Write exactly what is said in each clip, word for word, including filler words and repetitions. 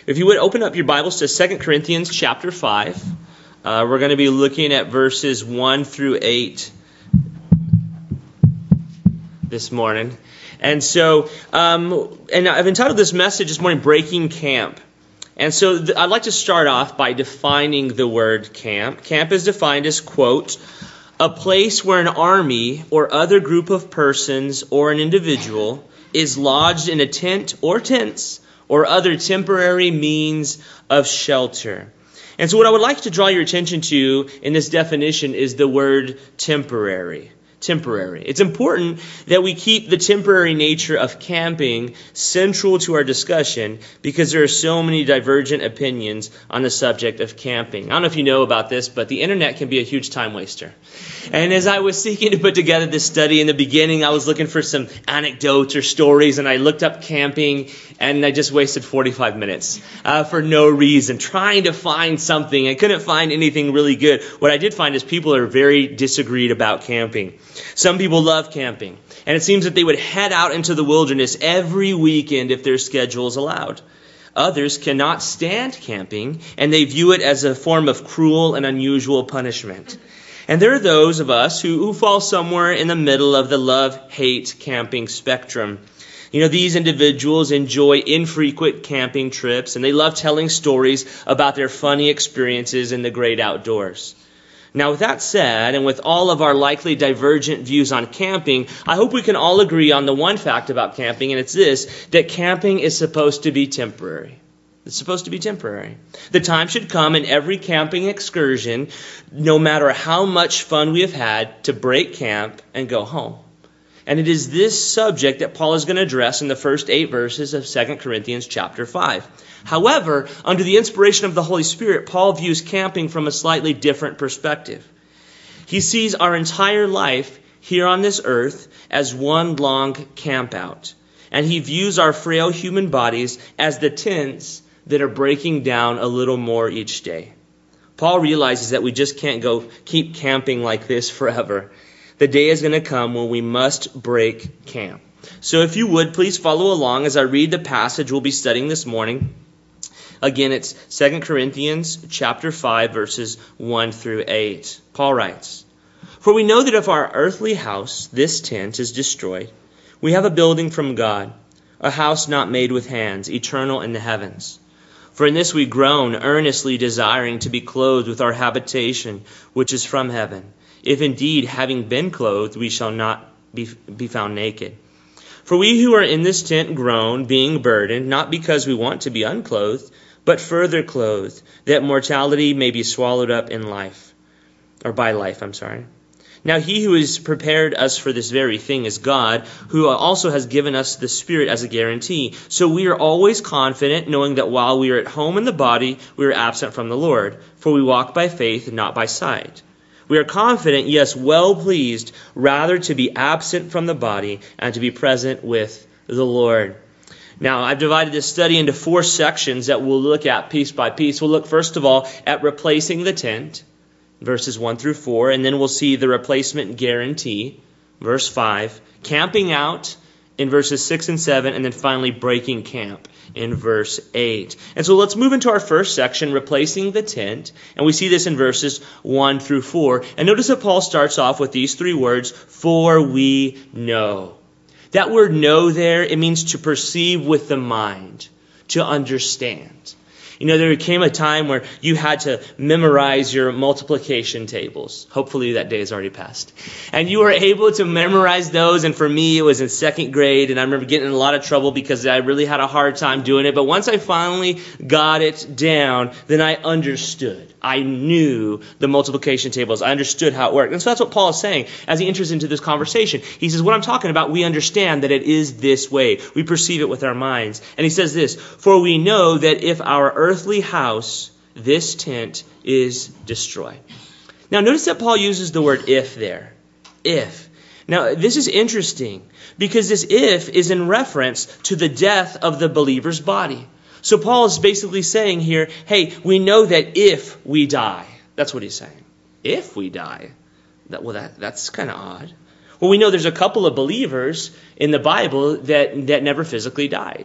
If you would open up your Bibles to Second Corinthians chapter five. Uh, we're going to be looking at verses one through eight this morning. And so, um, and I've entitled this message this morning, Breaking Camp. And so th- I'd like to start off by defining the word camp. Camp is defined as, quote, a place where an army or other group of persons or an individual is lodged in a tent or tents or other temporary means of shelter. And so what I would like to draw your attention to in this definition is the word temporary. Temporary. It's important that we keep the temporary nature of camping central to our discussion because there are so many divergent opinions on the subject of camping. I don't know if you know about this, but the internet can be a huge time waster. And as I was seeking to put together this study in the beginning, I was looking for some anecdotes or stories, and I looked up camping, and I just wasted forty-five minutes uh, for no reason, trying to find something. I couldn't find anything really good. What I did find is people are very disagreed about camping. Some people love camping, and it seems that they would head out into the wilderness every weekend if their schedules allowed. Others cannot stand camping, and they view it as a form of cruel and unusual punishment. And there are those of us who, who fall somewhere in the middle of the love-hate camping spectrum. You know, these individuals enjoy infrequent camping trips, and they love telling stories about their funny experiences in the great outdoors. Now, with that said, and with all of our likely divergent views on camping, I hope we can all agree on the one fact about camping, and it's this, that camping is supposed to be temporary. It's supposed to be temporary. The time should come in every camping excursion, no matter how much fun we have had, to break camp and go home. And it is this subject that Paul is going to address in the first eight verses of Second Corinthians chapter five. However, under the inspiration of the Holy Spirit, Paul views camping from a slightly different perspective. He sees our entire life here on this earth as one long camp out. And he views our frail human bodies as the tents that are breaking down a little more each day. Paul realizes that we just can't go keep camping like this forever. The day is going to come when we must break camp. So if you would, please follow along as I read the passage we'll be studying this morning. Again, it's Second Corinthians chapter five, verses one through eight. Paul writes, "For we know that if our earthly house, this tent, is destroyed, we have a building from God, a house not made with hands, eternal in the heavens. For in this we groan, earnestly desiring to be clothed with our habitation, which is from heaven. If indeed, having been clothed, we shall not be, be found naked. For we who are in this tent groan, being burdened, not because we want to be unclothed, but further clothed, that mortality may be swallowed up in life." Or by life, I'm sorry. "Now he who has prepared us for this very thing is God, who also has given us the Spirit as a guarantee. So we are always confident, knowing that while we are at home in the body, we are absent from the Lord. For we walk by faith, not by sight. We are confident, yes, well pleased, rather to be absent from the body and to be present with the Lord." Now, I've divided this study into four sections that we'll look at piece by piece. We'll look, first of all, at replacing the tent, verses one through four, and then we'll see the replacement guarantee, verse five, camping out in verses six and seven, and then finally breaking camp in verse eight. And so let's move into our first section, replacing the tent, and we see this in verses one through four. And notice that Paul starts off with these three words, "for we know." That word "know" there, it means to perceive with the mind, to understand. You know, there came a time where you had to memorize your multiplication tables. Hopefully that day has already passed. And you were able to memorize those. And for me, it was in second grade. And I remember getting in a lot of trouble because I really had a hard time doing it. But once I finally got it down, then I understood. I knew the multiplication tables. I understood how it worked. And so that's what Paul is saying as he enters into this conversation. He says, what I'm talking about, we understand that it is this way. We perceive it with our minds. And he says this, "For we know that if our earthly house, this tent, is destroyed." Now notice that Paul uses the word "if" there. If. Now this is interesting because this "if" is in reference to the death of the believer's body. So Paul is basically saying here, hey, we know that if we die. That's what he's saying. If we die. That, well, that, that's kind of odd. Well, we know there's a couple of believers in the Bible that, that never physically died.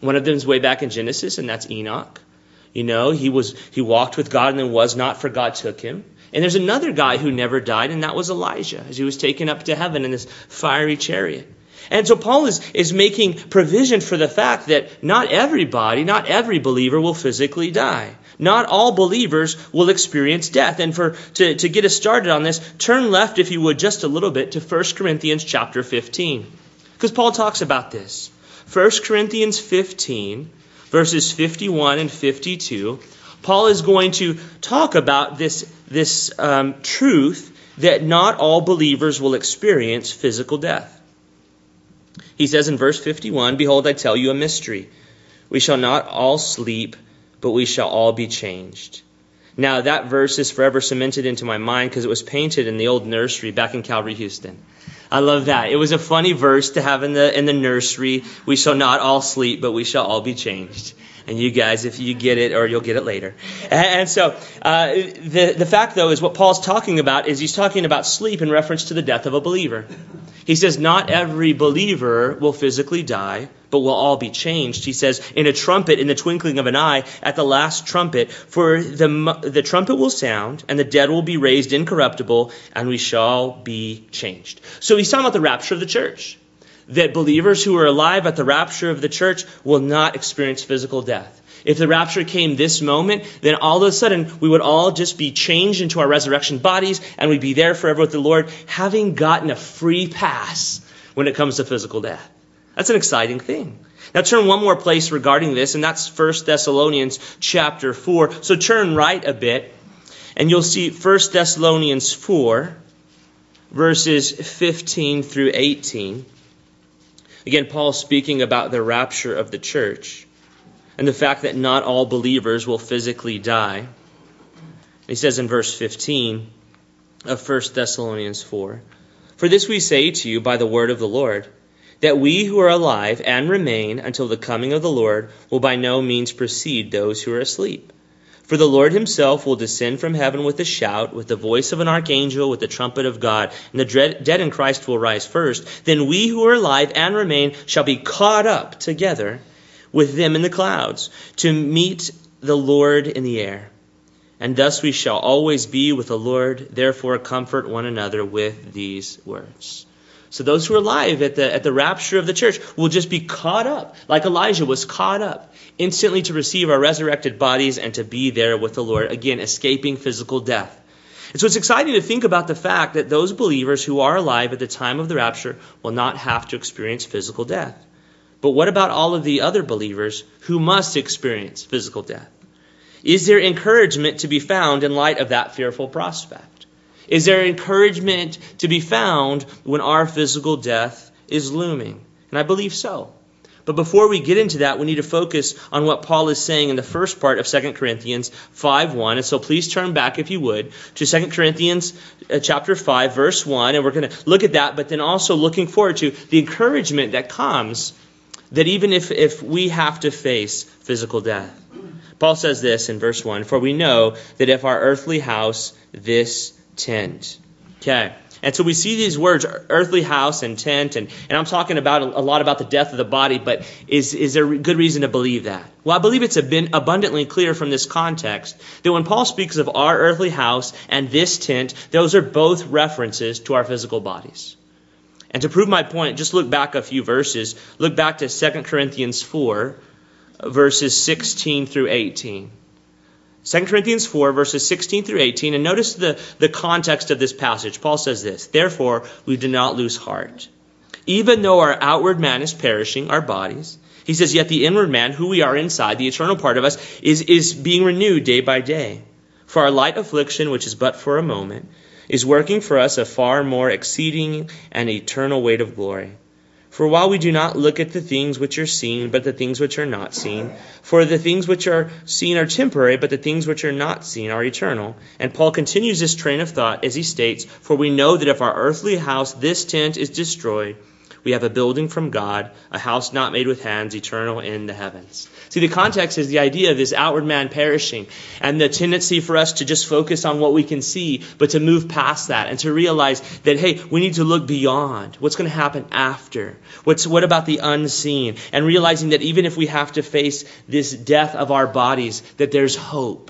One of them is way back in Genesis, and that's Enoch. You know, he was he walked with God and then was not, for God took him. And there's another guy who never died, and that was Elijah, as he was taken up to heaven in this fiery chariot. And so Paul is, is making provision for the fact that not everybody, not every believer will physically die. Not all believers will experience death. And for to, to get us started on this, turn left, if you would, just a little bit to First Corinthians chapter fifteen. Because Paul talks about this. First Corinthians fifteen, verses fifty-one and fifty-two. Paul is going to talk about this, this um, truth that not all believers will experience physical death. He says in verse fifty-one, "Behold, I tell you a mystery. We shall not all sleep, but we shall all be changed." Now, that verse is forever cemented into my mind because it was painted in the old nursery back in Calvary, Houston. I love that. It was a funny verse to have in the in the nursery. We shall not all sleep, but we shall all be changed. And you guys, if you get it, or you'll get it later. And so uh, the, the fact, though, is what Paul's talking about is he's talking about sleep in reference to the death of a believer. He says not every believer will physically die, but will all be changed. He says, in a trumpet, in the twinkling of an eye, at the last trumpet, for the, the trumpet will sound, and the dead will be raised incorruptible, and we shall be changed. So he's talking about the rapture of the church. That believers who are alive at the rapture of the church will not experience physical death. If the rapture came this moment, then all of a sudden we would all just be changed into our resurrection bodies and we'd be there forever with the Lord, having gotten a free pass when it comes to physical death. That's an exciting thing. Now turn one more place regarding this, and that's First Thessalonians chapter four. So turn right a bit, and you'll see First Thessalonians four, verses fifteen through eighteen. Again, Paul's speaking about the rapture of the church and the fact that not all believers will physically die. He says in verse fifteen of First Thessalonians four, "For this we say to you by the word of the Lord, that we who are alive and remain until the coming of the Lord will by no means precede those who are asleep. For the Lord himself will descend from heaven with a shout, with the voice of an archangel, with the trumpet of God, and the dead in Christ will rise first. Then we who are alive and remain shall be caught up together with them in the clouds, to meet the Lord in the air. And thus we shall always be with the Lord. Therefore comfort one another with these words." So those who are alive at the at the rapture of the church will just be caught up, like Elijah was caught up, instantly to receive our resurrected bodies and to be there with the Lord, again, escaping physical death. And so it's exciting to think about the fact that those believers who are alive at the time of the rapture will not have to experience physical death. But what about all of the other believers who must experience physical death? Is there encouragement to be found in light of that fearful prospect? Is there encouragement to be found when our physical death is looming? And I believe so. But before we get into that, we need to focus on what Paul is saying in the first part of Second Corinthians five one. And so please turn back, if you would, to Second Corinthians chapter five, verse one. And we're going to look at that, but then also looking forward to the encouragement that comes that even if, if we have to face physical death. Paul says this in verse one, "For we know that if our earthly house, this tent." Okay. And so we see these words, earthly house and tent, and, and I'm talking about a, a lot about the death of the body, but is, is there good reason to believe that? Well, I believe it's been abundantly clear from this context that when Paul speaks of our earthly house and this tent, those are both references to our physical bodies. And to prove my point, just look back a few verses. Look back to Second Corinthians four, verses sixteen through eighteen. Second Corinthians four, verses sixteen through eighteen, and notice the, the context of this passage. Paul says this, "Therefore we do not lose heart. Even though our outward man is perishing, our bodies," he says, "yet the inward man, who we are inside, the eternal part of us, is, is being renewed day by day. For our light affliction, which is but for a moment, is working for us a far more exceeding and eternal weight of glory. For while we do not look at the things which are seen, but the things which are not seen, for the things which are seen are temporary, but the things which are not seen are eternal." And Paul continues this train of thought as he states, "For we know that if our earthly house, this tent, is destroyed, we have a building from God, a house not made with hands, eternal in the heavens." See, the context is the idea of this outward man perishing and the tendency for us to just focus on what we can see, but to move past that and to realize that, hey, we need to look beyond what's going to happen after. What's what about the unseen? And realizing that even if we have to face this death of our bodies, that there's hope.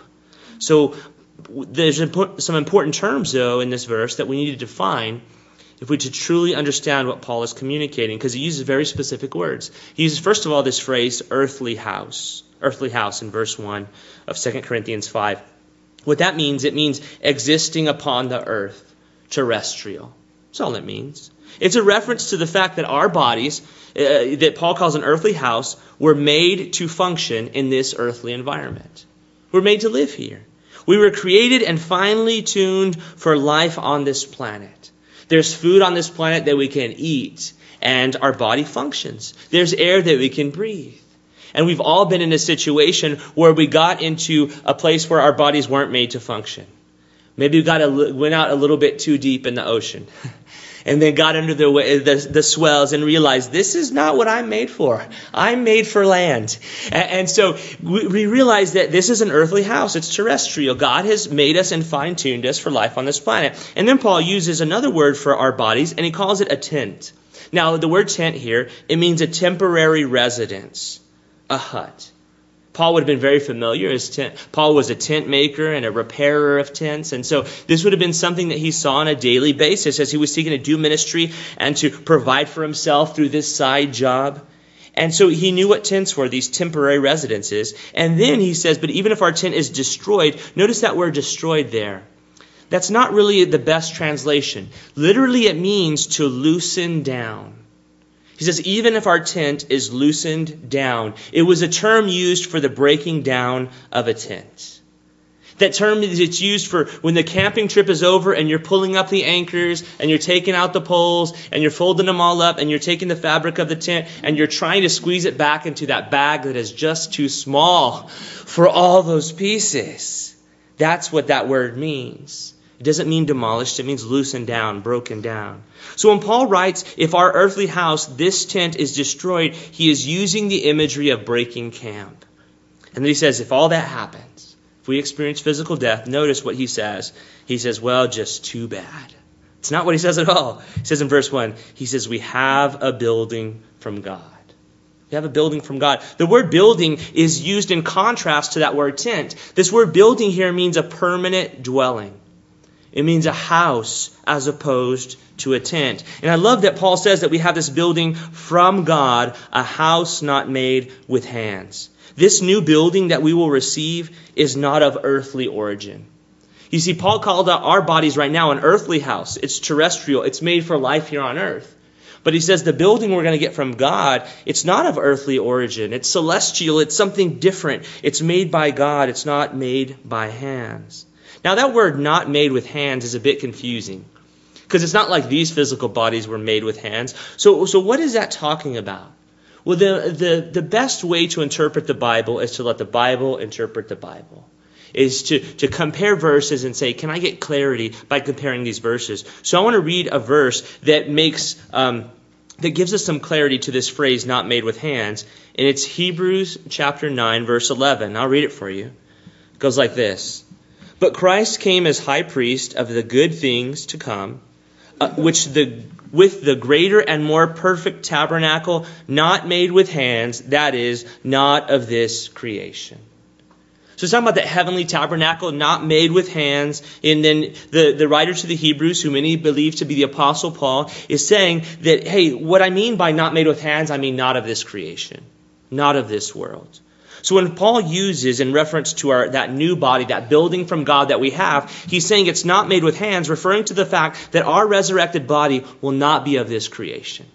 So there's some important terms, though, in this verse that we need to define if we to truly understand what Paul is communicating, because he uses very specific words. He uses, first of all, this phrase, earthly house. Earthly house in verse one of Second Corinthians five. What that means, it means existing upon the earth, terrestrial. That's all it means. It's a reference to the fact that our bodies, uh, that Paul calls an earthly house, were made to function in this earthly environment. We're made to live here. We were created and finely tuned for life on this planet. There's food on this planet that we can eat, and our body functions. There's air that we can breathe. And we've all been in a situation where we got into a place where our bodies weren't made to function. Maybe we got a, went out a little bit too deep in the ocean and then got under the, the, the swells and realized this is not what I'm made for. I'm made for land. And, and so we, we realize that this is an earthly house. It's terrestrial. God has made us and fine-tuned us for life on this planet. And then Paul uses another word for our bodies, and he calls it a tent. Now, the word tent here, it means a temporary residence, a hut. Paul would have been very familiar as tent. Paul was a tent maker and a repairer of tents. And so this would have been something that he saw on a daily basis as he was seeking to do ministry and to provide for himself through this side job. And so he knew what tents were, these temporary residences. And then he says, but even if our tent is destroyed, notice that word destroyed there. That's not really the best translation. Literally, it means to loosen down. He says, even if our tent is loosened down, it was a term used for the breaking down of a tent. That term is it's used for when the camping trip is over and you're pulling up the anchors and you're taking out the poles and you're folding them all up and you're taking the fabric of the tent and you're trying to squeeze it back into that bag that is just too small for all those pieces. That's what that word means. It doesn't mean demolished. It means loosened down, broken down. So when Paul writes, if our earthly house, this tent is destroyed, he is using the imagery of breaking camp. And then he says, if all that happens, if we experience physical death, notice what he says. He says, well, just too bad. It's not what he says at all. He says in verse one, he says, we have a building from God. We have a building from God. The word building is used in contrast to that word tent. This word building here means a permanent dwelling. It means a house as opposed to a tent. And I love that Paul says that we have this building from God, a house not made with hands. This new building that we will receive is not of earthly origin. You see, Paul called our bodies right now an earthly house. It's terrestrial. It's made for life here on earth. But he says the building we're going to get from God, it's not of earthly origin. It's celestial. It's something different. It's made by God. It's not made by hands. Now, that word not made with hands is a bit confusing because it's not like these physical bodies were made with hands. So, so what is that talking about? Well, the, the, the best way to interpret the Bible is to let the Bible interpret the Bible, is to, to compare verses and say, can I get clarity by comparing these verses? So I want to read a verse that makes um, that gives us some clarity to this phrase, not made with hands. And it's Hebrews chapter nine, verse eleven. I'll read it for you. It goes like this. But Christ came as high priest of the good things to come, uh, which the with the greater and more perfect tabernacle, not made with hands, that is, not of this creation. So it's talking about the heavenly tabernacle, not made with hands. And then the, the writer to the Hebrews, who many believe to be the Apostle Paul, is saying that, hey, what I mean by not made with hands, I mean not of this creation, not of this world. So when Paul uses in reference to our that new body, that building from God that we have, he's saying it's not made with hands, referring to the fact that our resurrected body will not be of this creation.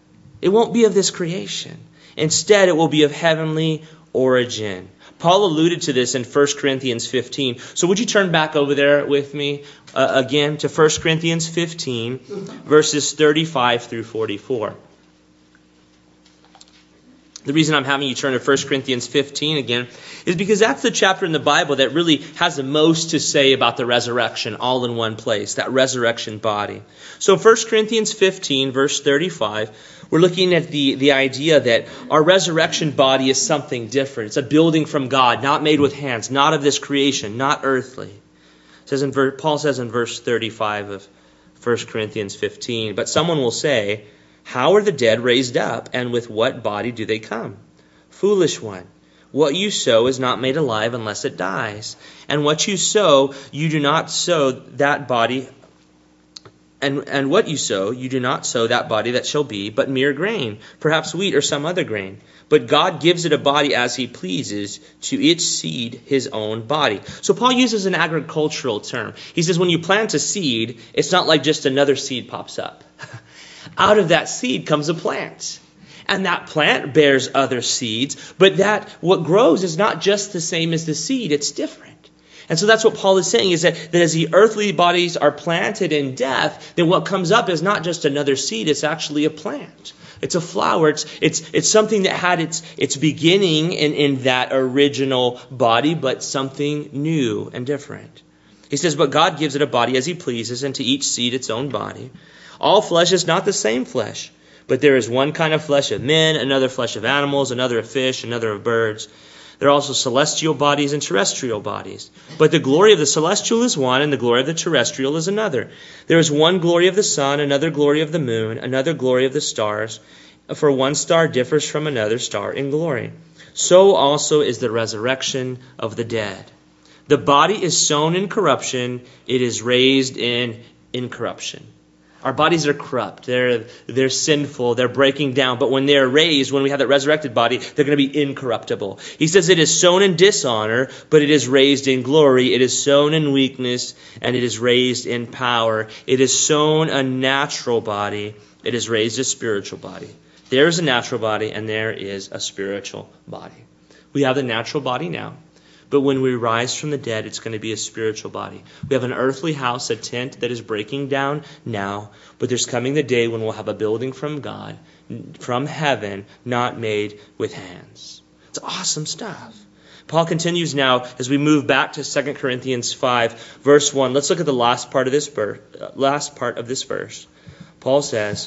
It won't be of this creation. Instead, it will be of heavenly origin. Paul alluded to this in First Corinthians fifteen. So would you turn back over there with me uh, again to First Corinthians fifteen, verses thirty-five through forty-four. The reason I'm having you turn to First Corinthians fifteen again is because that's the chapter in the Bible that really has the most to say about the resurrection all in one place, that resurrection body. So First Corinthians fifteen, verse thirty-five, we're looking at the, the idea that our resurrection body is something different. It's a building from God, not made with hands, not of this creation, not earthly. It says in, Paul says in verse thirty-five of First Corinthians fifteen, but someone will say, how are the dead raised up, and with what body do they come? Foolish one, what you sow is not made alive unless it dies. And what you sow, you do not sow that body, and, and what you sow, you do not sow that body that shall be, but mere grain, perhaps wheat or some other grain. But God gives it a body as he pleases, to its seed his own body. So Paul uses an agricultural term. He says when you plant a seed, it's not like just another seed pops up. Out of that seed comes a plant. And that plant bears other seeds. But that what grows is not just the same as the seed. It's different. And so that's what Paul is saying, is that, that as the earthly bodies are planted in death, then what comes up is not just another seed. It's actually a plant. It's a flower. It's it's it's something that had its its beginning in, in that original body, but something new and different. He says, but God gives it a body as he pleases, and to each seed its own body. All flesh is not the same flesh, but there is one kind of flesh of men, another flesh of animals, another of fish, another of birds. There are also celestial bodies and terrestrial bodies. But the glory of the celestial is one, and the glory of the terrestrial is another. There is one glory of the sun, another glory of the moon, another glory of the stars. For one star differs from another star in glory. So also is the resurrection of the dead. The body is sown in corruption, it is raised in incorruption. Our bodies are corrupt. They're, they're sinful. They're breaking down. But when they're raised, when we have that resurrected body, they're going to be incorruptible. He says it is sown in dishonor, but it is raised in glory. It is sown in weakness, and it is raised in power. It is sown a natural body. It is raised a spiritual body. There is a natural body, and there is a spiritual body. We have the natural body now. But when we rise from the dead, it's going to be a spiritual body. We have an earthly house, a tent that is breaking down now. But there's coming the day when we'll have a building from God, from heaven, not made with hands. It's awesome stuff. Paul continues now as we move back to Second Corinthians five, verse one. Let's look at the last part of this verse. Last part of this verse. Paul says,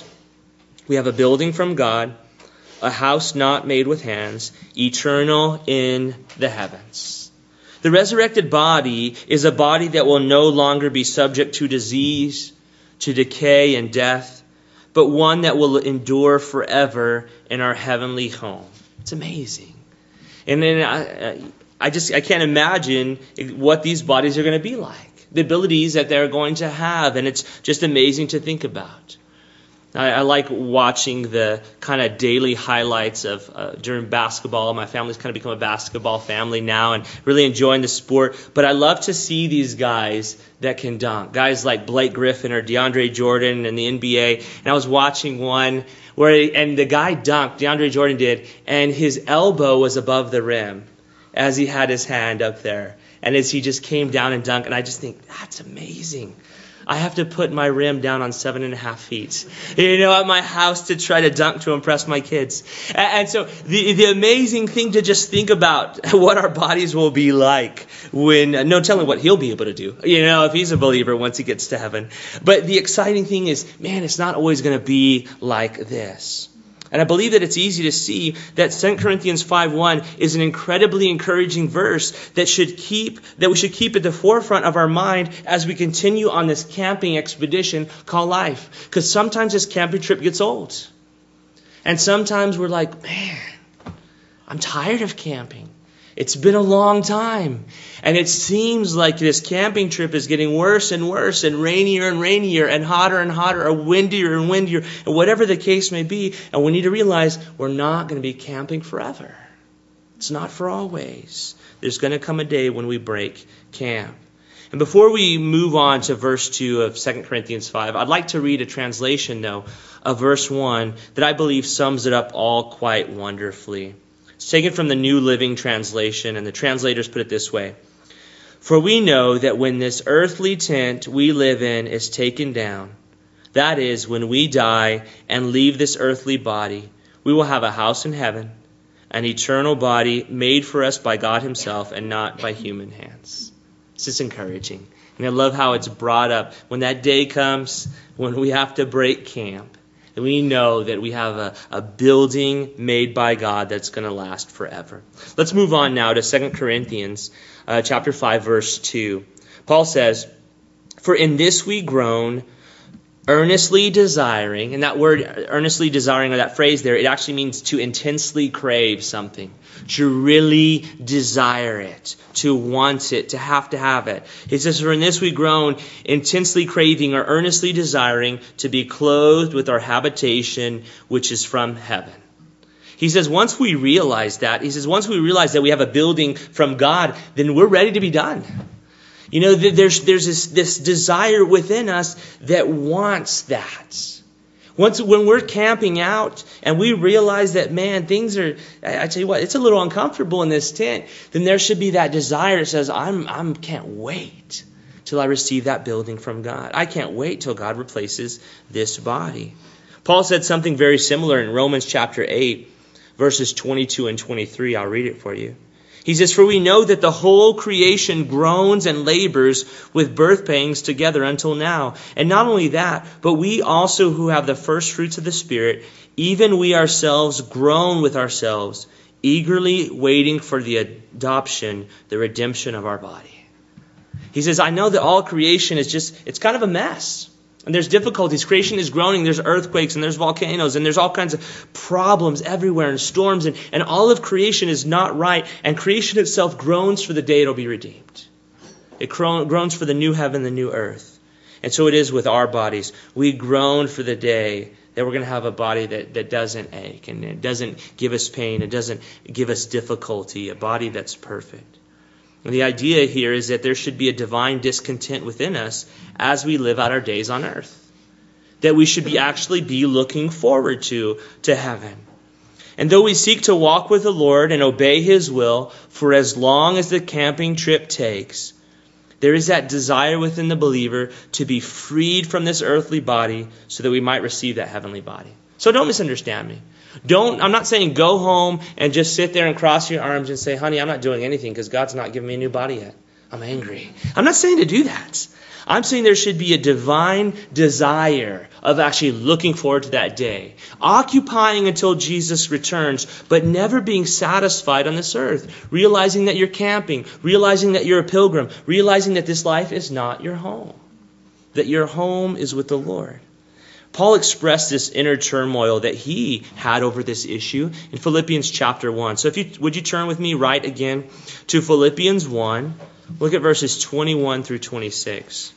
we have a building from God, a house not made with hands, eternal in the heavens. The resurrected body is a body that will no longer be subject to disease, to decay and death, but one that will endure forever in our heavenly home. It's amazing. And then I, I just I can't imagine what these bodies are going to be like, the abilities that they're going to have, and it's just amazing to think about. I, I like watching the kind of daily highlights of uh, during basketball. My family's kind of become a basketball family now and really enjoying the sport. But I love to see these guys that can dunk. Guys like Blake Griffin or DeAndre Jordan in the N B A. And I was watching one where, he, and the guy dunked, DeAndre Jordan did, and his elbow was above the rim as he had his hand up there. And as he just came down and dunked, and I just think, that's amazing. I have to put my rim down on seven and a half feet, you know, at my house to try to dunk to impress my kids. And so the the amazing thing to just think about what our bodies will be like when, no telling what he'll be able to do, you know, if he's a believer once he gets to heaven. But the exciting thing is, man, it's not always going to be like this. And I believe that it's easy to see that Second Corinthians five one is an incredibly encouraging verse that should keep that we should keep at the forefront of our mind as we continue on this camping expedition called life. Because sometimes this camping trip gets old. And sometimes we're like, man, I'm tired of camping. It's been a long time. And it seems like this camping trip is getting worse and worse and rainier and rainier and hotter and hotter or windier and windier and whatever the case may be. And we need to realize we're not going to be camping forever. It's not for always. There's going to come a day when we break camp. And before we move on to verse two of Second Corinthians five, I'd like to read a translation, though, of verse one that I believe sums it up all quite wonderfully. It's taken from the New Living Translation, and the translators put it this way. For we know that when this earthly tent we live in is taken down, that is, when we die and leave this earthly body, we will have a house in heaven, an eternal body made for us by God himself and not by human hands. It's just encouraging. And I love how it's brought up. When that day comes, when we have to break camp, and we know that we have a, a building made by God that's going to last forever. Let's move on now to Second Corinthians uh, chapter five, verse two. Paul says, "For in this we groan, earnestly desiring," and that word earnestly desiring, or that phrase there, it actually means to intensely crave something, to really desire it, to want it, to have to have it. He says, "For in this we groan, intensely craving or earnestly desiring to be clothed with our habitation, which is from heaven." He says, once we realize that, he says, once we realize that we have a building from God, then we're ready to be done. You know, there's there's this, this desire within us that wants that. Once when we're camping out and we realize that, man, things are, I tell you what, it's a little uncomfortable in this tent, then there should be that desire that says, I'm I'm can't wait till I receive that building from God. I can't wait till God replaces this body. Paul said something very similar in Romans chapter eight, verses twenty-two and twenty-three. I'll read it for you. He says, "For we know that the whole creation groans and labors with birth pangs together until now. And not only that, but we also who have the first fruits of the Spirit, even we ourselves groan with ourselves, eagerly waiting for the adoption, the redemption of our body." He says, I know that all creation is just, it's kind of a mess. And there's difficulties. Creation is groaning. There's earthquakes and there's volcanoes and there's all kinds of problems everywhere and storms. And, and all of creation is not right. And creation itself groans for the day it'll be redeemed. It groans for the new heaven, the new earth. And so it is with our bodies. We groan for the day that we're going to have a body that, that doesn't ache and it doesn't give us pain. It doesn't give us difficulty. A body that's perfect. And the idea here is that there should be a divine discontent within us as we live out our days on earth. That we should be actually be looking forward to, to heaven. And though we seek to walk with the Lord and obey his will for as long as the camping trip takes, there is that desire within the believer to be freed from this earthly body so that we might receive that heavenly body. So don't misunderstand me. Don't, I'm not saying go home and just sit there and cross your arms and say, honey, I'm not doing anything because God's not giving me a new body yet. I'm angry. I'm not saying to do that. I'm saying there should be a divine desire of actually looking forward to that day. Occupying until Jesus returns, but never being satisfied on this earth. Realizing that you're camping. Realizing that you're a pilgrim. Realizing that this life is not your home. That your home is with the Lord. Paul expressed this inner turmoil that he had over this issue in Philippians chapter one. So if you would you turn with me right again to Philippians one. Look at verses twenty-one through twenty-six.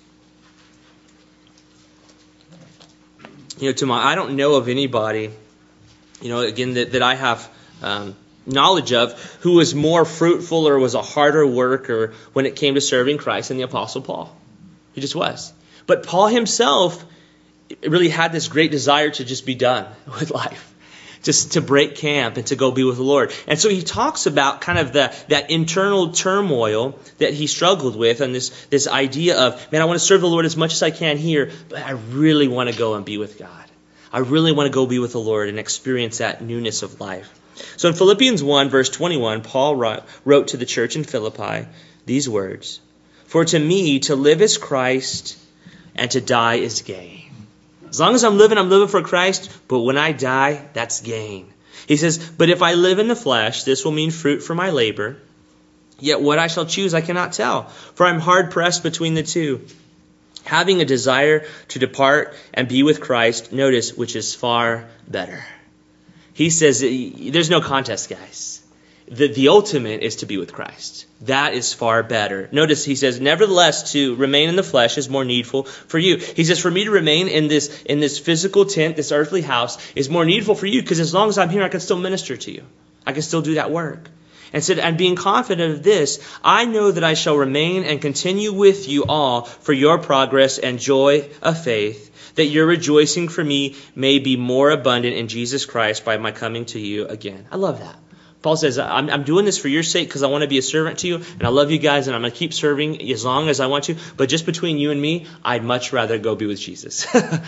You know, to my, I don't know of anybody, you know, again, that, that I have um, knowledge of who was more fruitful or was a harder worker when it came to serving Christ than the Apostle Paul. He just was. But Paul himself really had this great desire to just be done with life, just to break camp and to go be with the Lord. And so he talks about kind of the, that internal turmoil that he struggled with and this, this idea of, man, I want to serve the Lord as much as I can here, but I really want to go and be with God. I really want to go be with the Lord and experience that newness of life. So in Philippians one, verse twenty-one, Paul wrote, wrote to the church in Philippi these words, "For to me to live is Christ and to die is gain." As long as I'm living, I'm living for Christ. But when I die, that's gain. He says, "But if I live in the flesh, this will mean fruit for my labor. Yet what I shall choose, I cannot tell. For I'm hard pressed between the two. Having a desire to depart and be with Christ, notice, which is far better." He says, there's no contest, guys. The, the ultimate is to be with Christ. That is far better. Notice he says, "Nevertheless, to remain in the flesh is more needful for you." He says, for me to remain in this in this physical tent, this earthly house, is more needful for you because as long as I'm here, I can still minister to you. I can still do that work. And said, "And being confident of this, I know that I shall remain and continue with you all for your progress and joy of faith, that your rejoicing for me may be more abundant in Jesus Christ by my coming to you again." I love that. Paul says, I'm, I'm doing this for your sake because I want to be a servant to you, and I love you guys, and I'm going to keep serving as long as I want to. But just between you and me, I'd much rather go be with Jesus. I,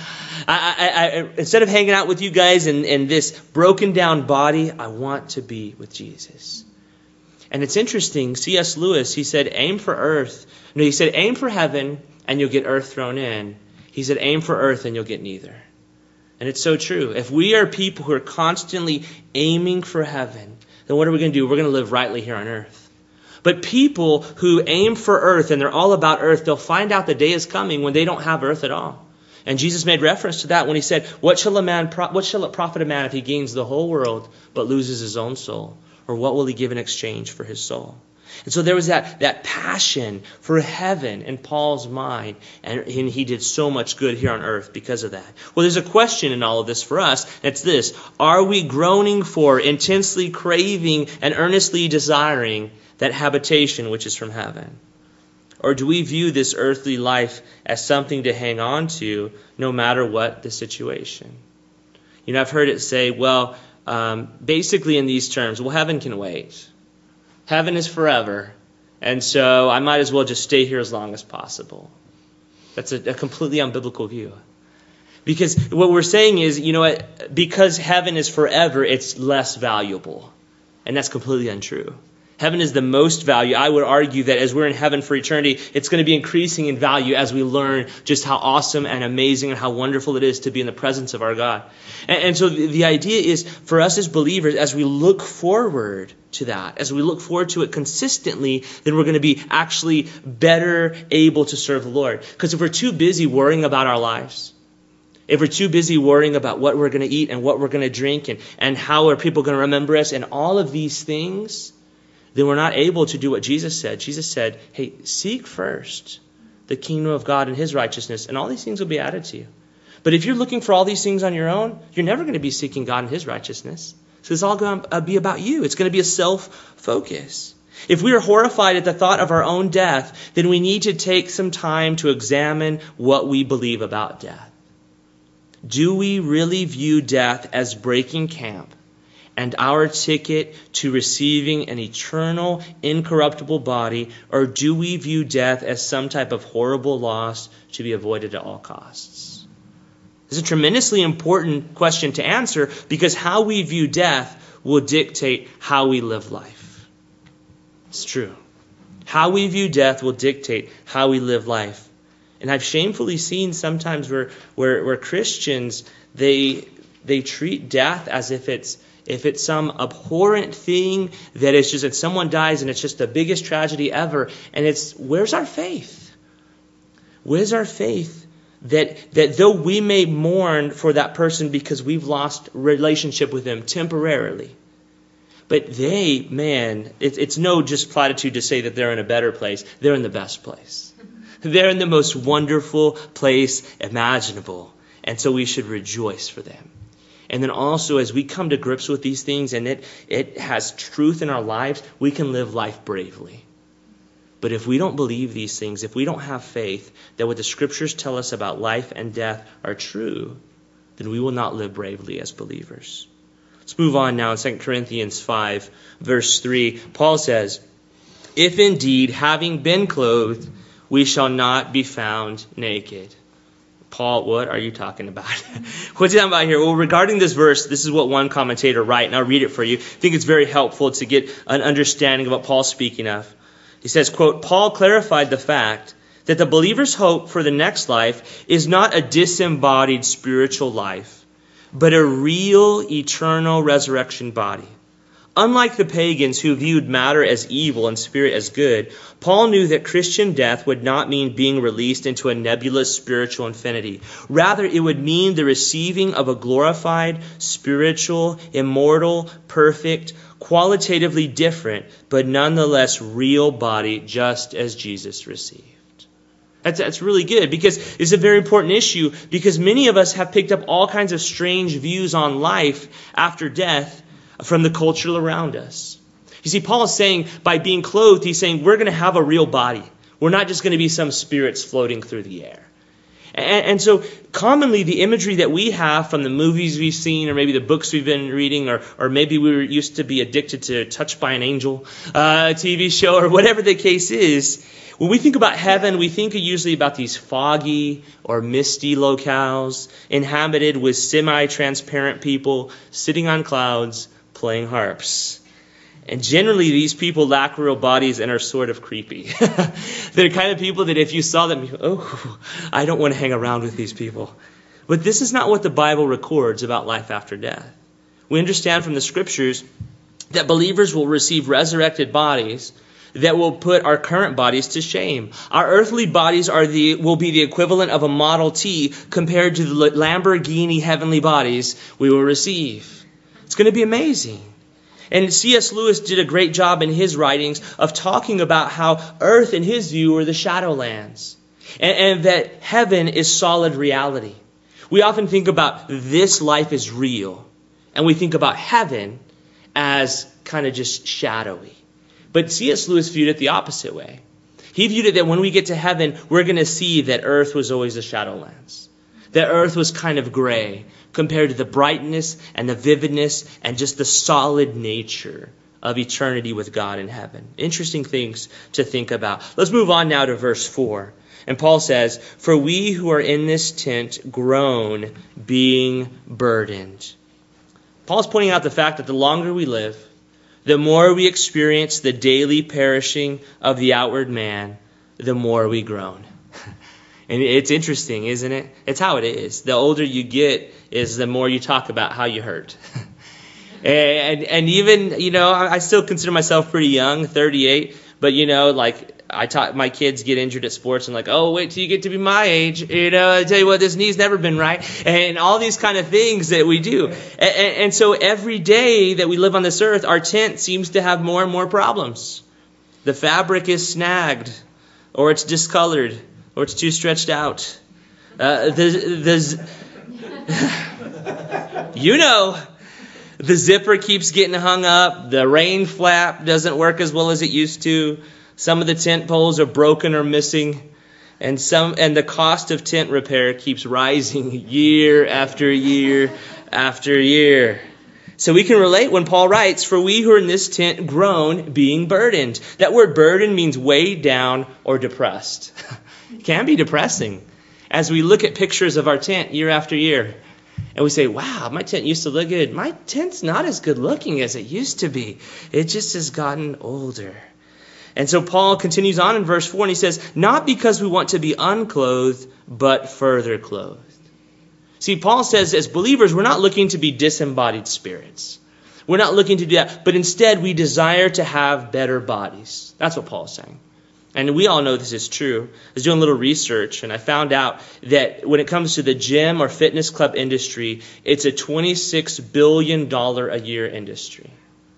I, I, instead of hanging out with you guys in, in this broken down body, I want to be with Jesus. And it's interesting, C S Lewis, he said, aim for earth. No, he said, aim for heaven, and you'll get earth thrown in. He said, aim for earth, and you'll get neither. And it's so true. If we are people who are constantly aiming for heaven, then what are we going to do? We're going to live rightly here on earth. But people who aim for earth and they're all about earth, they'll find out the day is coming when they don't have earth at all. And Jesus made reference to that when he said, What shall a man, what shall it profit a man if he gains the whole world but loses his own soul? Or what will he give in exchange for his soul? And so there was that, that passion for heaven in Paul's mind, and, and he did so much good here on earth because of that. Well, there's a question in all of this for us. It's this: are we groaning for, intensely craving, and earnestly desiring that habitation which is from heaven? Or do we view this earthly life as something to hang on to no matter what the situation? You know, I've heard it say, well, um, basically in these terms, well, heaven can wait. Heaven is forever, and so I might as well just stay here as long as possible. That's a, a completely unbiblical view. Because what we're saying is, you know what, because heaven is forever, it's less valuable. And that's completely untrue. Heaven is the most value. I would argue that as we're in heaven for eternity, it's going to be increasing in value as we learn just how awesome and amazing and how wonderful it is to be in the presence of our God. And, and so the, the idea is for us as believers, as we look forward to that, as we look forward to it consistently, then we're going to be actually better able to serve the Lord. Because if we're too busy worrying about our lives, if we're too busy worrying about what we're going to eat and what we're going to drink and, and how are people going to remember us and all of these things, then we're not able to do what Jesus said. Jesus said, hey, seek first the kingdom of God and his righteousness, and all these things will be added to you. But if you're looking for all these things on your own, you're never going to be seeking God and his righteousness. So it's all going to be about you. It's going to be a self-focus. If we are horrified at the thought of our own death, then we need to take some time to examine what we believe about death. Do we really view death as breaking camp and our ticket to receiving an eternal, incorruptible body, or do we view death as some type of horrible loss to be avoided at all costs? This is a tremendously important question to answer because how we view death will dictate how we live life. It's true. How we view death will dictate how we live life. And I've shamefully seen sometimes where where, where Christians, they they treat death as if it's If it's some abhorrent thing that it's just that someone dies and it's just the biggest tragedy ever. And it's, where's our faith? Where's our faith that that though we may mourn for that person because we've lost relationship with them temporarily, but they, man, it, it's no just platitude to say that they're in a better place. They're in the best place. They're in the most wonderful place imaginable. And so we should rejoice for them. And then also as we come to grips with these things and it, it has truth in our lives, we can live life bravely. But if we don't believe these things, if we don't have faith that what the scriptures tell us about life and death are true, then we will not live bravely as believers. Let's move on now in Second Corinthians five, verse three. Paul says, if indeed, having been clothed, we shall not be found naked. Paul, what are you talking about? What's he talking about here? Well, regarding this verse, this is what one commentator wrote, and I'll read it for you. I think it's very helpful to get an understanding of what Paul's speaking of. He says, quote, Paul clarified the fact that the believer's hope for the next life is not a disembodied spiritual life, but a real eternal resurrection body. Unlike the pagans who viewed matter as evil and spirit as good, Paul knew that Christian death would not mean being released into a nebulous spiritual infinity. Rather, it would mean the receiving of a glorified, spiritual, immortal, perfect, qualitatively different, but nonetheless real body, just as Jesus received. That's, that's really good because it's a very important issue because many of us have picked up all kinds of strange views on life after death from the culture around us. You see, Paul is saying by being clothed, he's saying we're going to have a real body. We're not just going to be some spirits floating through the air. And, and so commonly the imagery that we have from the movies we've seen, or maybe the books we've been reading, or or maybe we were used to be addicted to Touched by an Angel uh, T V show, or whatever the case is, when we think about heaven, we think usually about these foggy or misty locales inhabited with semi-transparent people sitting on clouds playing harps. And generally, these people lack real bodies and are sort of creepy. They're the kind of people that if you saw them, you go, oh, I don't want to hang around with these people. But this is not what the Bible records about life after death. We understand from the Scriptures that believers will receive resurrected bodies that will put our current bodies to shame. Our earthly bodies are the will be the equivalent of a Model T compared to the Lamborghini heavenly bodies we will receive. It's going to be amazing. And C S Lewis did a great job in his writings of talking about how earth, in his view, are the shadowlands, and, and that heaven is solid reality. We often think about this life is real, and we think about heaven as kind of just shadowy. But C S Lewis viewed it the opposite way. He viewed it that when we get to heaven, we're going to see that earth was always the shadowlands. That earth was kind of gray compared to the brightness and the vividness and just the solid nature of eternity with God in heaven. Interesting things to think about. Let's move on now to verse four. And Paul says, "For we who are in this tent groan, being burdened." Paul's pointing out the fact that the longer we live, the more we experience the daily perishing of the outward man, the more we groan. And it's interesting, isn't it? It's how it is. The older you get is the more you talk about how you hurt. and and even, you know, I still consider myself pretty young, thirty-eight. But, you know, like I taught my kids get injured at sports and like, oh, wait till you get to be my age. You know, I tell you what, this knee's never been right. And all these kind of things that we do. And, and, and so every day that we live on this earth, our tent seems to have more and more problems. The fabric is snagged, or it's discolored, or it's too stretched out. Uh, the the you know, the zipper keeps getting hung up. The rain flap doesn't work as well as it used to. Some of the tent poles are broken or missing, and some and the cost of tent repair keeps rising year after year after year. So we can relate when Paul writes, "For we who are in this tent groan, being burdened." That word burden means weighed down or depressed. It can be depressing as we look at pictures of our tent year after year. And we say, wow, my tent used to look good. My tent's not as good looking as it used to be. It just has gotten older. And so Paul continues on in verse four and he says, "Not because we want to be unclothed, but further clothed." See, Paul says as believers, we're not looking to be disembodied spirits. We're not looking to do that. But instead, we desire to have better bodies. That's what Paul's saying. And we all know this is true. I was doing a little research, and I found out that when it comes to the gym or fitness club industry, it's a twenty-six billion dollars a year industry.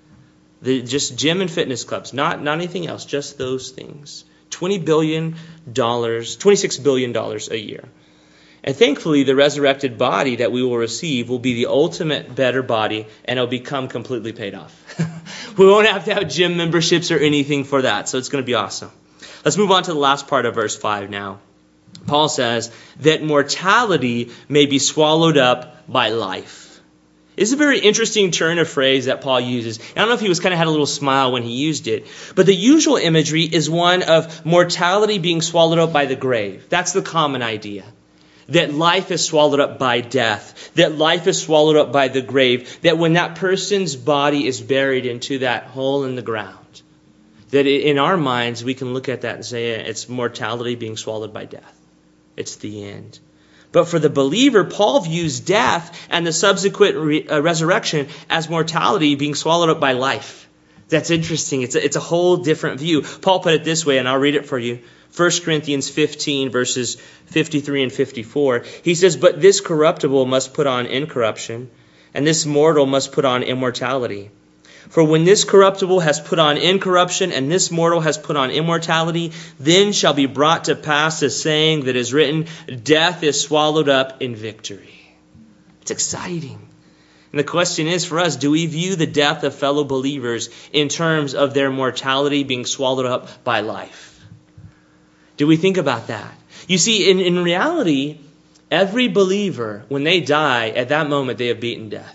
The, just gym and fitness clubs, not, not anything else, just those things. twenty billion dollars, twenty-six billion dollars a year. And thankfully, the resurrected body that we will receive will be the ultimate better body, and it'll become completely paid off. We won't have to have gym memberships or anything for that, so it's going to be awesome. Let's move on to the last part of verse five now. Paul says that mortality may be swallowed up by life. It's a very interesting turn of phrase that Paul uses. I don't know if he was kind of had a little smile when he used it, but the usual imagery is one of mortality being swallowed up by the grave. That's the common idea. That life is swallowed up by death. That life is swallowed up by the grave. That when that person's body is buried into that hole in the ground, that in our minds, we can look at that and say it's mortality being swallowed by death. It's the end. But for the believer, Paul views death and the subsequent re- uh, resurrection as mortality being swallowed up by life. That's interesting. It's a, it's a whole different view. Paul put it this way, and I'll read it for you. First Corinthians fifteen, verses fifty-three and fifty-four. He says, "But this corruptible must put on incorruption, and this mortal must put on immortality. For when this corruptible has put on incorruption and this mortal has put on immortality, then shall be brought to pass the saying that is written, death is swallowed up in victory." It's exciting. And the question is for us, do we view the death of fellow believers in terms of their mortality being swallowed up by life? Do we think about that? You see, in, in reality, every believer, when they die, at that moment, they have beaten death.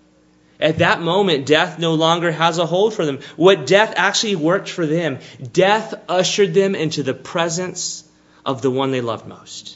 At that moment, death no longer has a hold for them. What death actually worked for them, death ushered them into the presence of the one they loved most.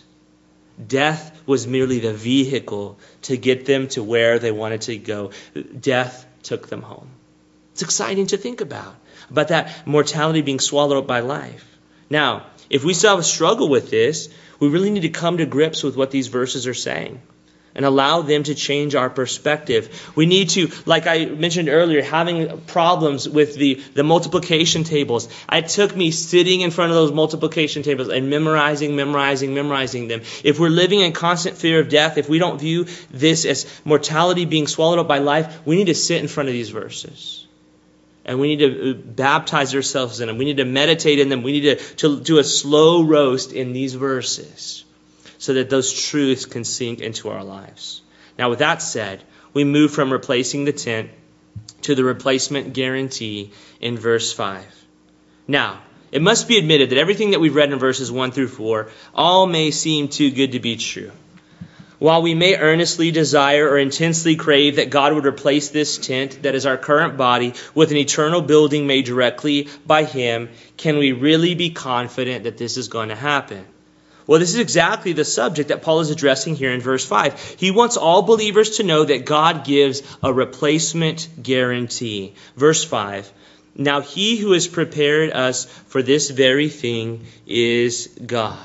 Death was merely the vehicle to get them to where they wanted to go. Death took them home. It's exciting to think about, about that mortality being swallowed up by life. Now, if we still have a struggle with this, we really need to come to grips with what these verses are saying and allow them to change our perspective. We need to, like I mentioned earlier, having problems with the, the multiplication tables. It took me sitting in front of those multiplication tables and memorizing, memorizing, memorizing them. If we're living in constant fear of death, if we don't view this as mortality being swallowed up by life, we need to sit in front of these verses. And we need to baptize ourselves in them. We need to meditate in them. We need to, to do a slow roast in these verses, so that those truths can sink into our lives. Now, with that said, we move from replacing the tent to the replacement guarantee in verse five. Now, it must be admitted that everything that we've read in verses one through four all may seem too good to be true. While we may earnestly desire or intensely crave that God would replace this tent that is our current body with an eternal building made directly by Him, can we really be confident that this is going to happen? Well, this is exactly the subject that Paul is addressing here in verse five. He wants all believers to know that God gives a replacement guarantee. Verse five, now He who has prepared us for this very thing is God.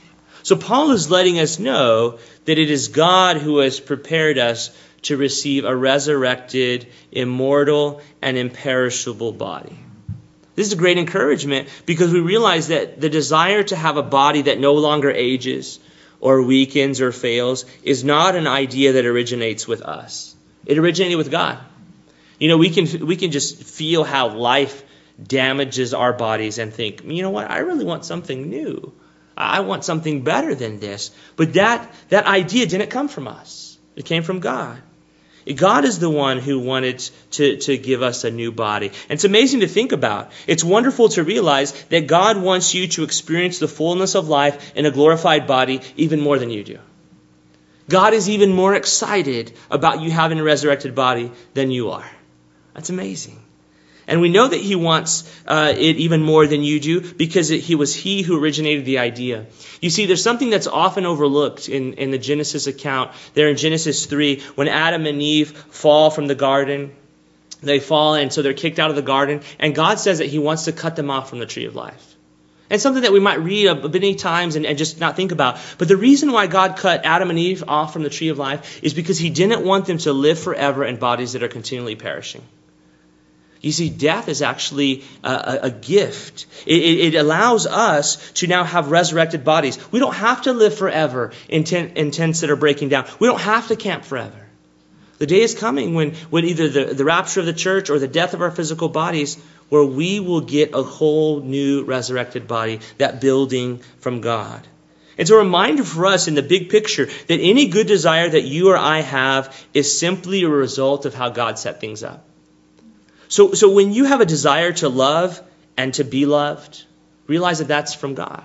So Paul is letting us know that it is God who has prepared us to receive a resurrected, immortal, and imperishable body. This is a great encouragement because we realize that the desire to have a body that no longer ages or weakens or fails is not an idea that originates with us. It originated with God. You know, we can we can just feel how life damages our bodies and think, you know what, I really want something new. I want something better than this. But that, that idea didn't come from us. It came from God. God is the one who wanted to, to give us a new body. And it's amazing to think about. It's wonderful to realize that God wants you to experience the fullness of life in a glorified body even more than you do. God is even more excited about you having a resurrected body than you are. That's amazing. And we know that He wants uh, it even more than you do because it, he was He who originated the idea. You see, there's something that's often overlooked in, in the Genesis account. There in Genesis three, when Adam and Eve fall from the garden, they fall and so they're kicked out of the garden. And God says that He wants to cut them off from the tree of life. And something that we might read many times and, and just not think about. But the reason why God cut Adam and Eve off from the tree of life is because He didn't want them to live forever in bodies that are continually perishing. You see, death is actually a, a gift. It, it, it allows us to now have resurrected bodies. We don't have to live forever in, tent, in tents that are breaking down. We don't have to camp forever. The day is coming when, when either the, the rapture of the church or the death of our physical bodies, where we will get a whole new resurrected body, that building from God. It's a reminder for us in the big picture that any good desire that you or I have is simply a result of how God set things up. So, so when you have a desire to love and to be loved, realize that that's from God.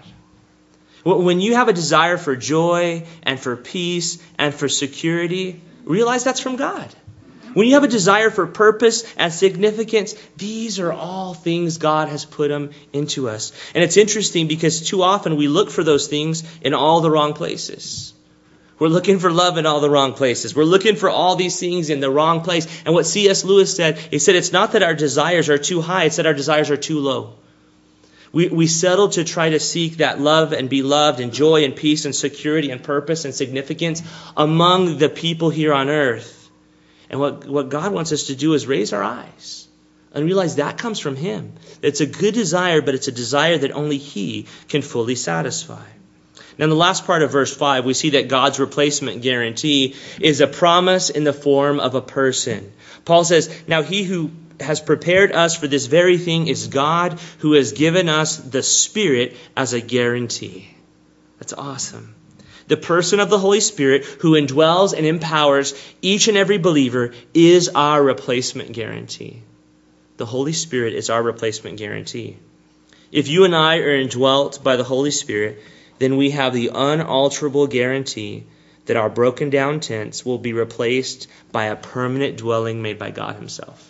When you have a desire for joy and for peace and for security, realize that's from God. When you have a desire for purpose and significance, these are all things God has put them into us. And it's interesting because too often we look for those things in all the wrong places. We're looking for love in all the wrong places. We're looking for all these things in the wrong place. And what C S Lewis said, he said, it's not that our desires are too high, it's that our desires are too low. We, we settle to try to seek that love and be loved and joy and peace and security and purpose and significance among the people here on earth. And what, what God wants us to do is raise our eyes and realize that comes from Him. It's a good desire, but it's a desire that only He can fully satisfy. Now, in the last part of verse five, we see that God's replacement guarantee is a promise in the form of a person. Paul says, now He who has prepared us for this very thing is God, who has given us the Spirit as a guarantee. That's awesome. The person of the Holy Spirit who indwells and empowers each and every believer is our replacement guarantee. The Holy Spirit is our replacement guarantee. If you and I are indwelt by the Holy Spirit, then we have the unalterable guarantee that our broken down tents will be replaced by a permanent dwelling made by God himself.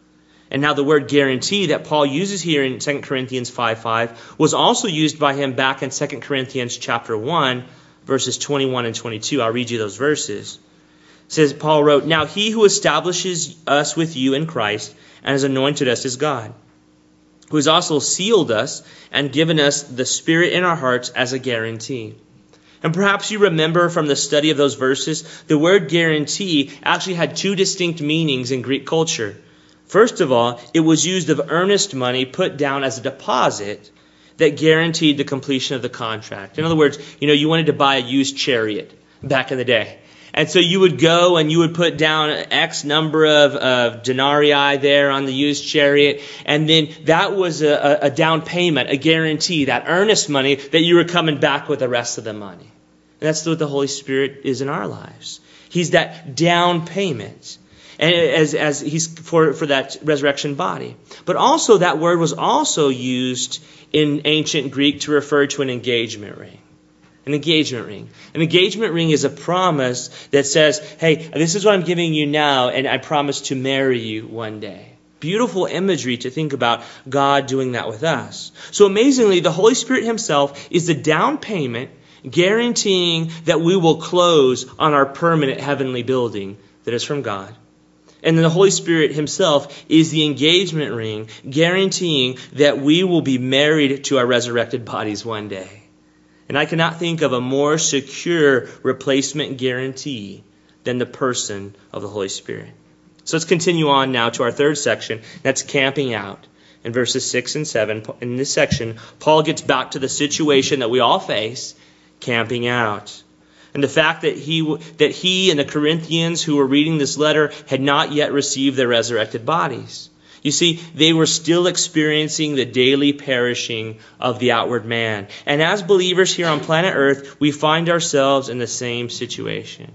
And now the word guarantee that Paul uses here in Second Corinthians five five was also used by him back in Second Corinthians chapter one, verses twenty-one and twenty-two. I'll read you those verses. It says, Paul wrote, "Now he who establishes us with you in Christ and has anointed us is God, who has also sealed us and given us the Spirit in our hearts as a guarantee." And perhaps you remember from the study of those verses, the word guarantee actually had two distinct meanings in Greek culture. First of all, it was used of earnest money put down as a deposit that guaranteed the completion of the contract. In other words, you know, you wanted to buy a used chariot back in the day. And so you would go and you would put down X number of, of denarii there on the used chariot. And then that was a, a down payment, a guarantee, that earnest money that you were coming back with the rest of the money. And that's what the Holy Spirit is in our lives. He's that down payment. And as as he's for, for that resurrection body. But also that word was also used in ancient Greek to refer to an engagement ring. An engagement ring. An engagement ring is a promise that says, hey, this is what I'm giving you now, and I promise to marry you one day. Beautiful imagery to think about God doing that with us. So amazingly, the Holy Spirit himself is the down payment guaranteeing that we will close on our permanent heavenly building that is from God. And then the Holy Spirit himself is the engagement ring guaranteeing that we will be married to our resurrected bodies one day. And I cannot think of a more secure replacement guarantee than the person of the Holy Spirit. So let's continue on now to our third section. That's camping out. In verses six and seven, in this section, Paul gets back to the situation that we all face, camping out. And the fact that he that he and the Corinthians who were reading this letter had not yet received their resurrected bodies. You see, they were still experiencing the daily perishing of the outward man. And as believers here on planet Earth, we find ourselves in the same situation.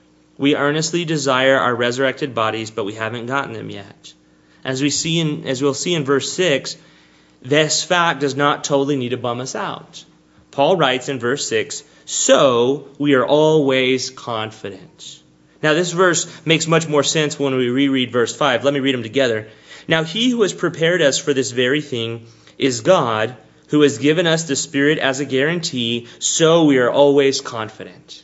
We earnestly desire our resurrected bodies, but we haven't gotten them yet. As we see in, as we'll see in verse six, this fact does not totally need to bum us out. Paul writes in verse six, "So we are always confident." Now this verse makes much more sense when we reread verse five. Let me read them together. "Now he who has prepared us for this very thing is God, who has given us the Spirit as a guarantee, so we are always confident."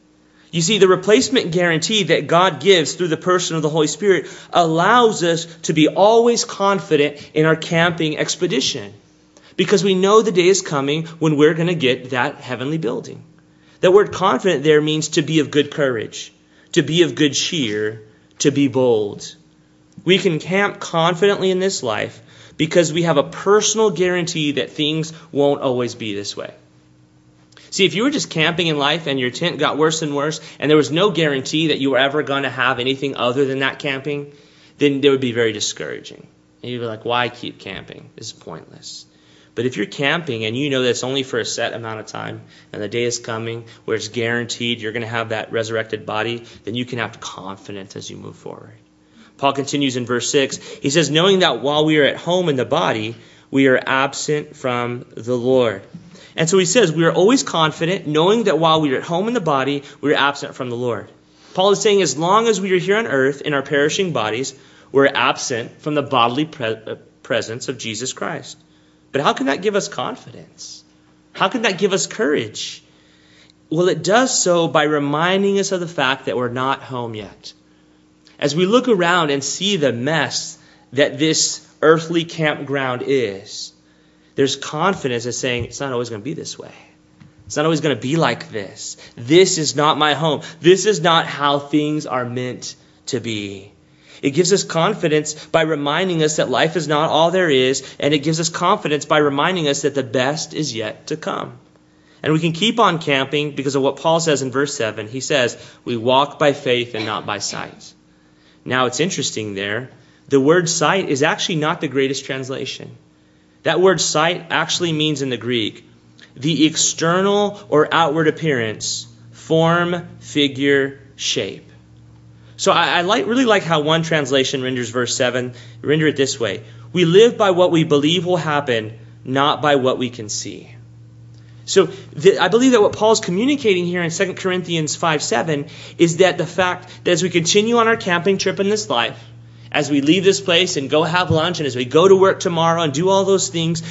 You see, the replacement guarantee that God gives through the person of the Holy Spirit allows us to be always confident in our camping expedition. Because we know the day is coming when we're going to get that heavenly building. That word confident there means to be of good courage, to be of good cheer, to be bold. We can camp confidently in this life because we have a personal guarantee that things won't always be this way. See, if you were just camping in life and your tent got worse and worse and there was no guarantee that you were ever going to have anything other than that camping, then it would be very discouraging. And you'd be like, why keep camping? This is pointless. But if you're camping and you know that it's only for a set amount of time and the day is coming where it's guaranteed you're going to have that resurrected body, then you can have confidence as you move forward. Paul continues in verse six. He says, "Knowing that while we are at home in the body, we are absent from the Lord." And so he says, we are always confident, knowing that while we are at home in the body, we are absent from the Lord. Paul is saying as long as we are here on earth in our perishing bodies, we're absent from the bodily pre- presence of Jesus Christ. But how can that give us confidence? How can that give us courage? Well, it does so by reminding us of the fact that we're not home yet. As we look around and see the mess that this earthly campground is, there's confidence in saying, it's not always going to be this way. It's not always going to be like this. This is not my home. This is not how things are meant to be. It gives us confidence by reminding us that life is not all there is, and it gives us confidence by reminding us that the best is yet to come. And we can keep on camping because of what Paul says in verse seven. He says, we walk by faith and not by sight. Now it's interesting there. The word sight is actually not the greatest translation. That word sight actually means in the Greek, the external or outward appearance, form, figure, shape. So I, I like, really like how one translation renders verse seven, render it this way. We live by what we believe will happen, not by what we can see. So the, I believe that what Paul's communicating here in Second Corinthians five seven is that the fact that as we continue on our camping trip in this life, as we leave this place and go have lunch, and as we go to work tomorrow and do all those things,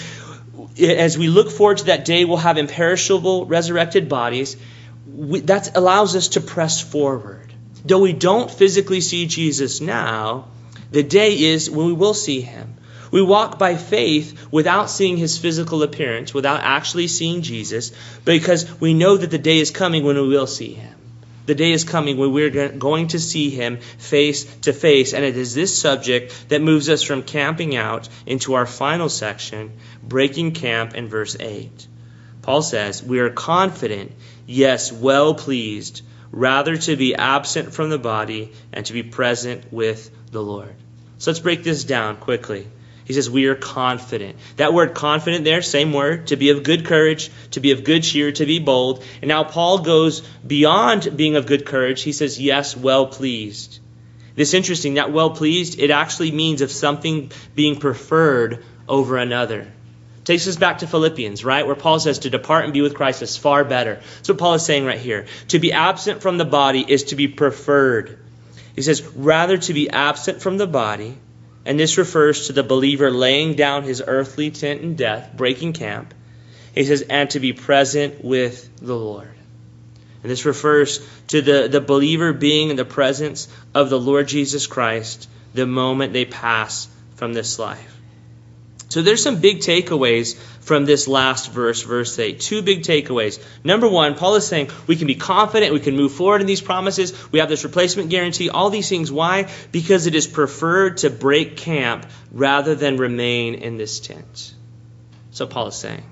as we look forward to that day we'll have imperishable resurrected bodies, we, that allows us to press forward. Though we don't physically see Jesus now, the day is when we will see him. We walk by faith without seeing his physical appearance, without actually seeing Jesus, because we know that the day is coming when we will see him. The day is coming when we're going to see him face to face. And it is this subject that moves us from camping out into our final section, breaking camp, in verse eight. Paul says, we are confident, yes, well pleased, rather to be absent from the body and to be present with the Lord. So let's break this down quickly. He says, we are confident. That word confident there, same word, to be of good courage, to be of good cheer, to be bold. And now Paul goes beyond being of good courage. He says, yes, well pleased. This is interesting, that well pleased, it actually means of something being preferred over another. Takes us back to Philippians, right? Where Paul says to depart and be with Christ is far better. That's what Paul is saying right here. To be absent from the body is to be preferred. He says, rather to be absent from the body. And this refers to the believer laying down his earthly tent in death, breaking camp. He says, and to be present with the Lord. And this refers to the, the believer being in the presence of the Lord Jesus Christ the moment they pass from this life. So there's some big takeaways from this last verse, verse eight. Two big takeaways. Number one, Paul is saying we can be confident, we can move forward in these promises, we have this replacement guarantee, all these things. Why? Because it is preferred to break camp rather than remain in this tent. So Paul is saying.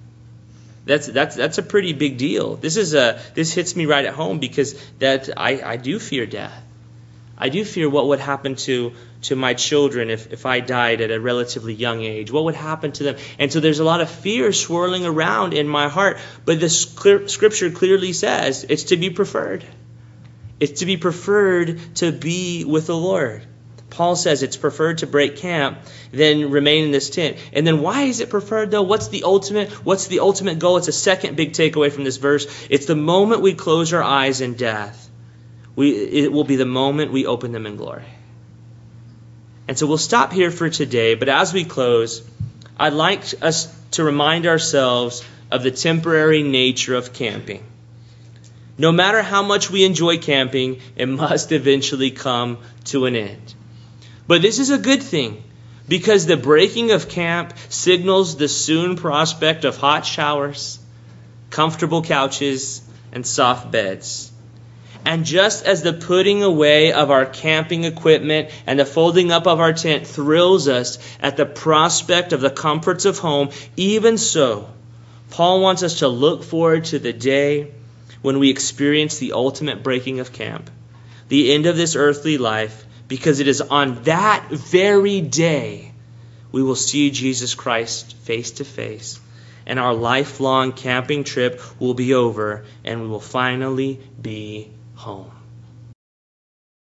That's that's that's a pretty big deal. This is a this hits me right at home because that I, I do fear death. I do fear what would happen to, to my children if, if I died at a relatively young age. What would happen to them? And so there's a lot of fear swirling around in my heart. But the scripture clearly says it's to be preferred. It's to be preferred to be with the Lord. Paul says it's preferred to break camp than remain in this tent. And then why is it preferred though? What's the ultimate, what's the ultimate goal? It's a second big takeaway from this verse. It's the moment we close our eyes in death. We, it will be the moment we open them in glory. And so we'll stop here for today. But as we close, I'd like us to remind ourselves of the temporary nature of camping. No matter how much we enjoy camping, it must eventually come to an end. But this is a good thing because the breaking of camp signals the soon prospect of hot showers, comfortable couches, and soft beds. And just as the putting away of our camping equipment and the folding up of our tent thrills us at the prospect of the comforts of home, even so, Paul wants us to look forward to the day when we experience the ultimate breaking of camp, the end of this earthly life, because it is on that very day we will see Jesus Christ face to face. And our lifelong camping trip will be over and we will finally be home.